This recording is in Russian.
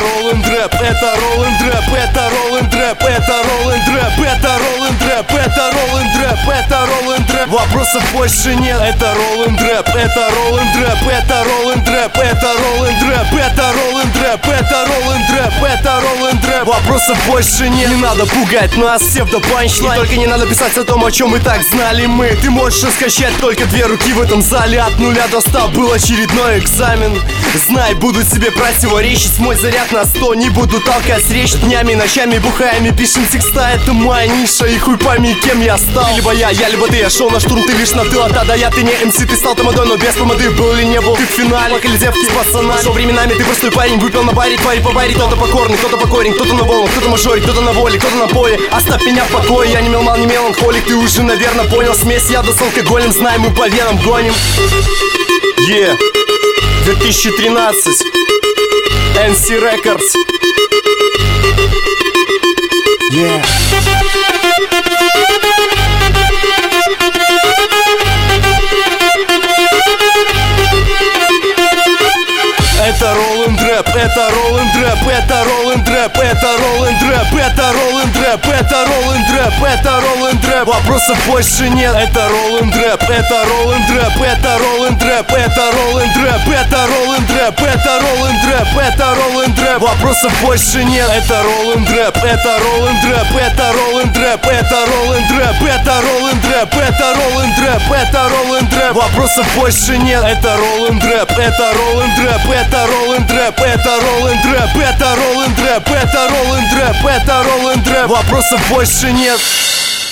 роллинг рэп, это роллинг рэп, это роллинг рэп, это роллинг рэп, это роллинг рэп, это роллинг рэп, это роллинг рэп. Вопросов больше нет. Это роллинг рэп, это роллинг рэп, это роллинг рэп, это роллинг рэп, это роллинг рэп, это роллинг рэп, это роллинг рэп. Вопросов больше нет. Не надо пугать нас, псевдо-панчлайн. Только не надо писать о том, о чем и так знали мы. Ты можешь раскачать только две руки в этом зале. От 0 до 100 был очередной экзамен. Знай, буду тебе противоречить. Мой заряд на 100, не буду толкать речь. Днями, ночами бухаем и пишем текста. Это моя ниша, и хуй пойми, кем я стал. Ты либо я либо ты. Я шел на штурм, ты лишь на тыл. А да, я, ты не МС, ты стал тамадой, но без помады. Был или не был, ты в финале. Плакали девки с пацанами. Шел временами, ты простой парень. Выпил на баре, твари по баре. Кто-то покорный, кто-то покорен, кто-то на волнах, кто-то мажорик, кто-то на воле, кто-то на поле. Оставь меня в покое, я не мелман, не меланхолик. Ты уже, наверное, понял, смесь яда с алкоголем. Знай, мы по венам гоним. 2013 NC Records. Это роллинг рэп, это роллинг рэп, это роллинг рэп, это роллинг рэп, это роллинг рэп, это роллинг рэп, это роллинг рэп. Вопросов больше нет. Это роллинг рэп, это роллинг рэп, это роллинг рэп, это роллинг рэп, это роллинг рэп, это роллинг рэп, это роллинг рэп. Вопросов больше нет. Это роллинг рэп, это роллинг рэп, это роллинг рэп, это роллинг рэп, это роллинг рэп, это роллинг рэп, это роллинг рэп. Вопросов больше нет. Это роллинг рэп, это роллинг рэп, это роллинг рэп, это роллинг рэп, это роллинг рэп, это роллинг рэп, это роллинг рэп. Вопросов больше нет.